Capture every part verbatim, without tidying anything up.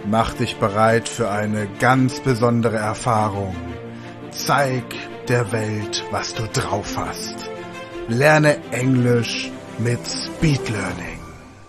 Mach dich bereit für eine ganz besondere Erfahrung. Zeig der Welt, was du drauf hast. Lerne Englisch mit Speed Learning.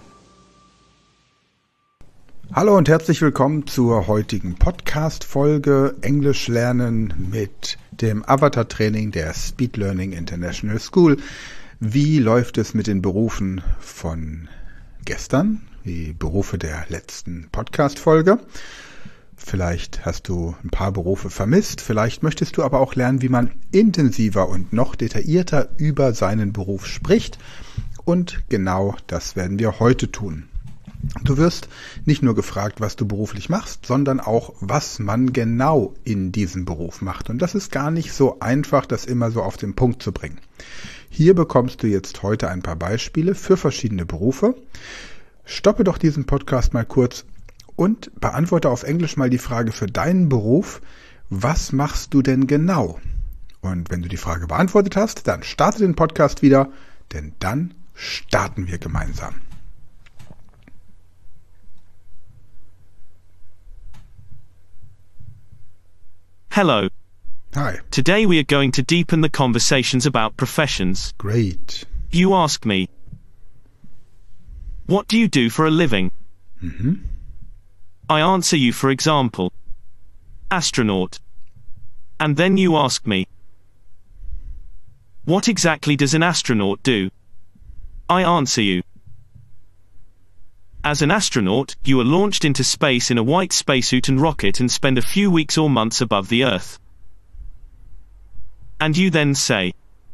Hallo und herzlich willkommen zur heutigen Podcast-Folge Englisch lernen mit dem Avatar-Training der Speed Learning International School. Wie läuft es mit den Berufen von gestern? Die Berufe der letzten Podcast-Folge. Vielleicht hast du ein paar Berufe vermisst, vielleicht möchtest du aber auch lernen, wie man intensiver und noch detaillierter über seinen Beruf spricht. Und genau das werden wir heute tun. Du wirst nicht nur gefragt, was du beruflich machst, sondern auch, was man genau in diesem Beruf macht. Und das ist gar nicht so einfach, das immer so auf den Punkt zu bringen. Hier bekommst du jetzt heute ein paar Beispiele für verschiedene Berufe. Stoppe doch diesen Podcast mal kurz und beantworte auf Englisch mal die Frage für deinen Beruf, was machst du denn genau? Und wenn du die Frage beantwortet hast, dann starte den Podcast wieder, denn dann starten wir gemeinsam. Hello. Hi. Today we are going to deepen the conversations about professions. Great. You ask me, what do you do for a living? Mm-hmm. I answer you, for example, astronaut. And then you ask me, what exactly does an astronaut do? I answer you, as an astronaut, you are launched into space in a white spacesuit and rocket and spend a few weeks or months above the Earth. And you then say,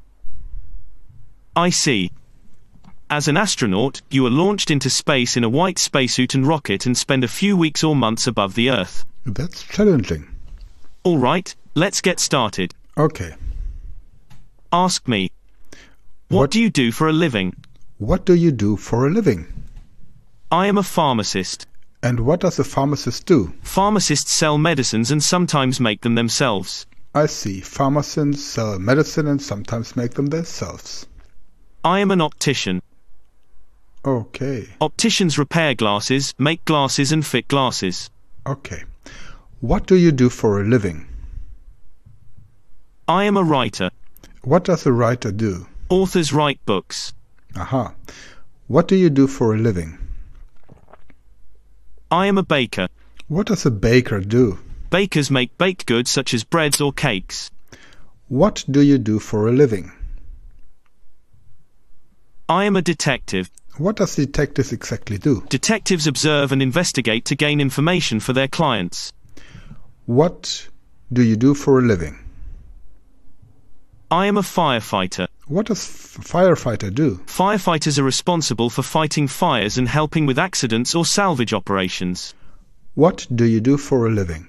I see. As an astronaut, you are launched into space in a white spacesuit and rocket and spend a few weeks or months above the Earth. That's challenging. All right, let's get started. Okay. Ask me, what, What- do you do for a living? What do you do for a living? I am a pharmacist. And what does a pharmacist do? Pharmacists sell medicines and sometimes make them themselves. I see. Pharmacists sell medicine and sometimes make them themselves. I am an optician. Okay. Opticians repair glasses, make glasses and fit glasses. Okay. What do you do for a living? I am a writer. What does a writer do? Authors write books. Aha. What do you do for a living? I am a baker. What does a baker do? Bakers make baked goods such as breads or cakes. What do you do for a living? I am a detective. What does detectives exactly do? Detectives observe and investigate to gain information for their clients. What do you do for a living? I am a firefighter. What does f- firefighter do? Firefighters are responsible for fighting fires and helping with accidents or salvage operations. What do you do for a living?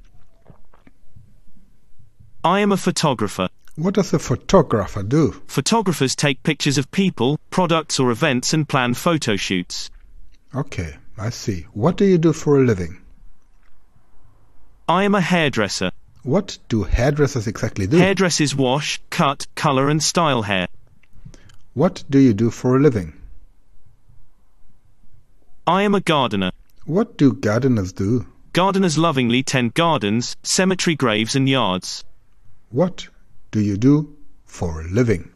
I am a photographer. What does a photographer do? Photographers take pictures of people, products or events and plan photo shoots. Okay, I see. What do you do for a living? I am a hairdresser. What do hairdressers exactly do? Hairdressers wash, cut, color and style hair. What do you do for a living? I am a gardener. What do gardeners do? Gardeners lovingly tend gardens, cemetery graves and yards. What do you do for a living?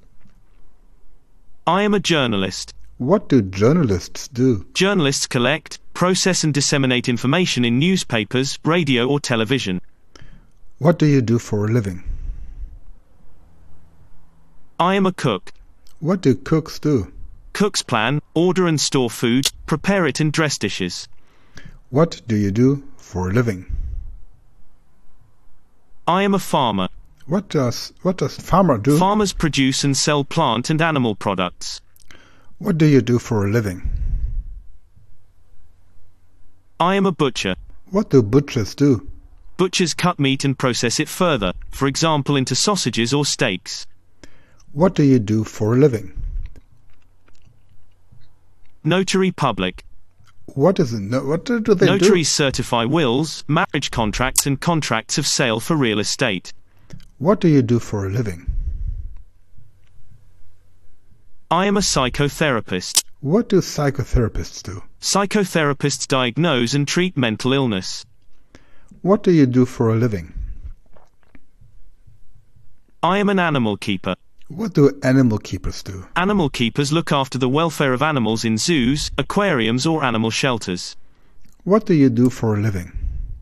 I am a journalist. What do journalists do? Journalists collect, process and disseminate information in newspapers, radio or television. What do you do for a living? I am a cook. What do cooks do? Cooks plan, order and store food, prepare it and dress dishes. What do you do for a living? I am a farmer. What does what does farmer do? Farmers produce and sell plant and animal products. What do you do for a living? I am a butcher. What do butchers do? Butchers cut meat and process it further, for example into sausages or steaks. What do you do for a living? Notary public. What is it? No, what do they Notaries certify wills, marriage contracts and contracts of sale for real estate. do? What do you do for a living? I am a psychotherapist. What do psychotherapists do? Psychotherapists diagnose and treat mental illness. What do you do for a living? I am an animal keeper. What do animal keepers do? Animal keepers look after the welfare of animals in zoos, aquariums, or animal shelters. What do you do for a living?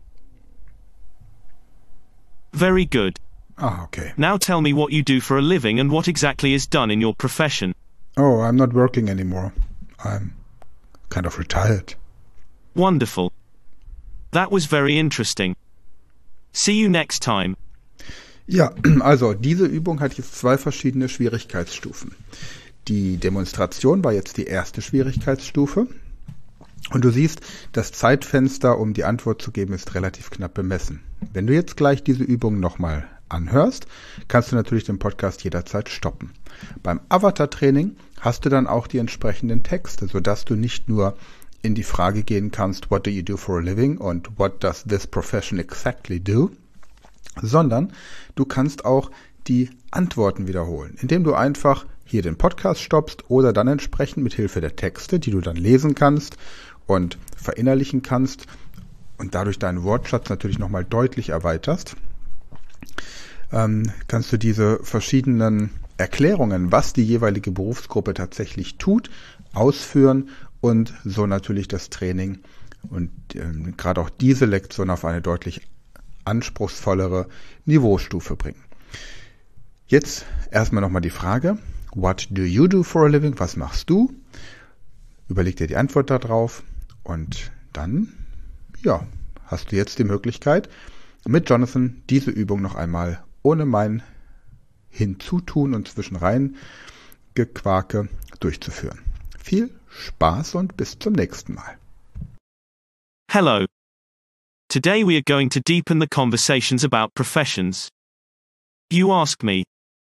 Very good. Ah, okay. Now tell me what you do for a living and what exactly is done in your profession. Oh, I'm not working anymore. I'm kind of retired. Wonderful. That was very interesting. See you next time. Ja, also diese Übung hat jetzt zwei verschiedene Schwierigkeitsstufen. Die Demonstration war jetzt die erste Schwierigkeitsstufe. Und du siehst, das Zeitfenster, um die Antwort zu geben, ist relativ knapp bemessen. Wenn du jetzt gleich diese Übung nochmal anhörst, kannst du natürlich den Podcast jederzeit stoppen. Beim Avatar-Training hast du dann auch die entsprechenden Texte, sodass du nicht nur in die Frage gehen kannst, what do you do for a living und what does this profession exactly do, sondern du kannst auch die Antworten wiederholen, indem du einfach hier den Podcast stoppst oder dann entsprechend mit Hilfe der Texte, die du dann lesen kannst und verinnerlichen kannst und dadurch deinen Wortschatz natürlich nochmal deutlich erweiterst, ähm, kannst du diese verschiedenen Erklärungen, was die jeweilige Berufsgruppe tatsächlich tut, ausführen und so natürlich das Training und ähm, gerade auch diese Lektion auf eine deutlich anspruchsvollere Niveaustufe bringen. Jetzt erstmal nochmal die Frage, what do you do for a living? Was machst du? Überleg dir die Antwort darauf und dann, ja, hast du jetzt die Möglichkeit, mit Jonathan diese Übung noch einmal ohne mein Hinzutun und Zwischenrein Gequake durchzuführen. Viel Spaß und bis zum nächsten Mal. Hello. Today we are going to deepen the conversations about professions. You ask me,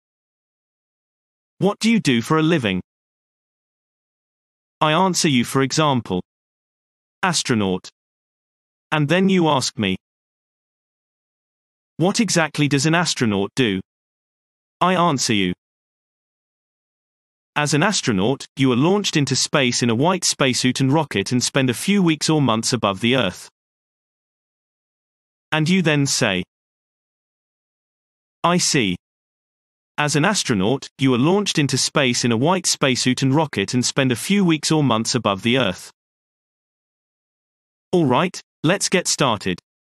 what do you do for a living? I answer you, for example, astronaut. And then you ask me, what exactly does an astronaut do? I answer you, as an astronaut, you are launched into space in a white spacesuit and rocket and spend a few weeks or months above the Earth. And you then say, I see. As an astronaut, you are launched into space in a white spacesuit and rocket and spend a few weeks or months above the Earth. All right, let's get started.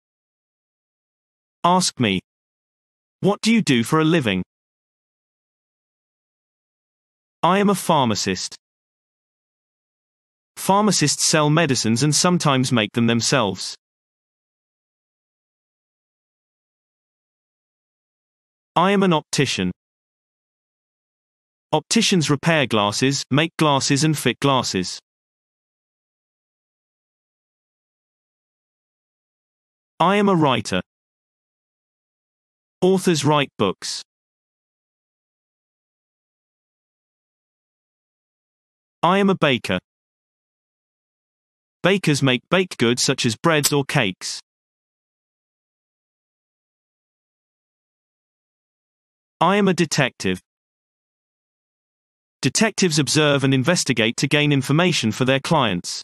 Ask me, what do you do for a living? I am a pharmacist. Pharmacists sell medicines and sometimes make them themselves. I am an optician. Opticians repair glasses, make glasses and fit glasses. I am a writer. Authors write books. I am a baker. Bakers make baked goods such as breads or cakes. I am a detective. Detectives observe and investigate to gain information for their clients.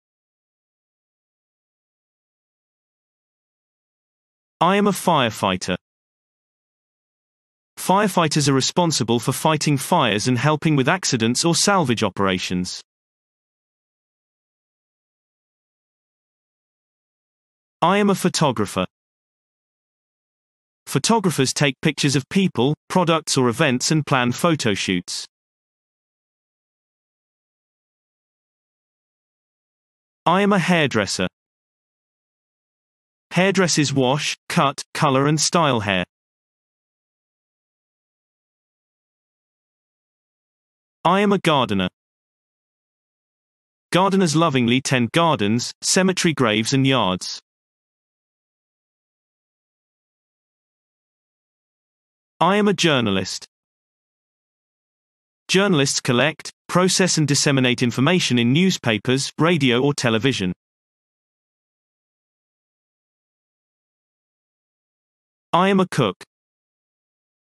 I am a firefighter. Firefighters are responsible for fighting fires and helping with accidents or salvage operations. I am a photographer. Photographers take pictures of people, products or events and plan photo shoots. I am a hairdresser. Hairdressers wash, cut, color and style hair. I am a gardener. Gardeners lovingly tend gardens, cemetery graves and yards. I am a journalist. Journalists collect, process and disseminate information in newspapers, radio or television. I am a cook.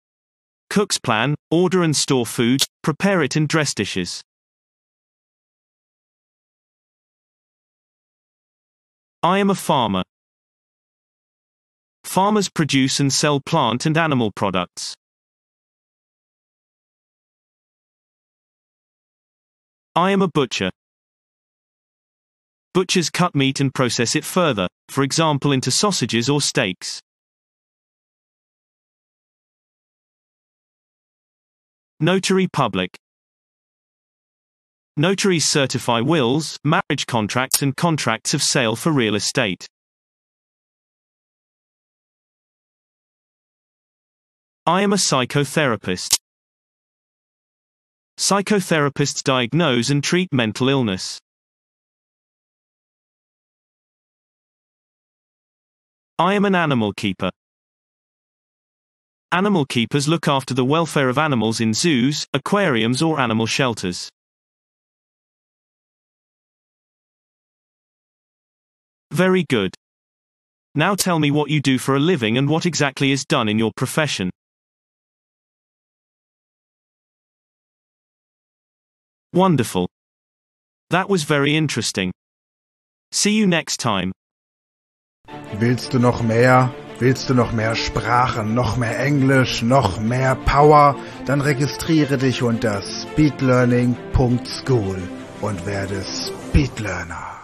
Cooks plan, order and store food, prepare it and dress dishes. I am a farmer. Farmers produce and sell plant and animal products. I am a butcher. Butchers cut meat and process it further, for example into sausages or steaks. Notary public. Notaries certify wills, marriage contracts and contracts of sale for real estate. I am a psychotherapist. Psychotherapists diagnose and treat mental illness. I am an animal keeper. Animal keepers look after the welfare of animals in zoos, aquariums or animal shelters. Very good. Now tell me what you do for a living and what exactly is done in your profession. Wonderful. That was very interesting. See you next time. Willst du noch mehr? Willst du noch mehr Sprachen, noch mehr Englisch, noch mehr Power? Dann registriere dich unter speedlearning punkt school und werde Speedlearner.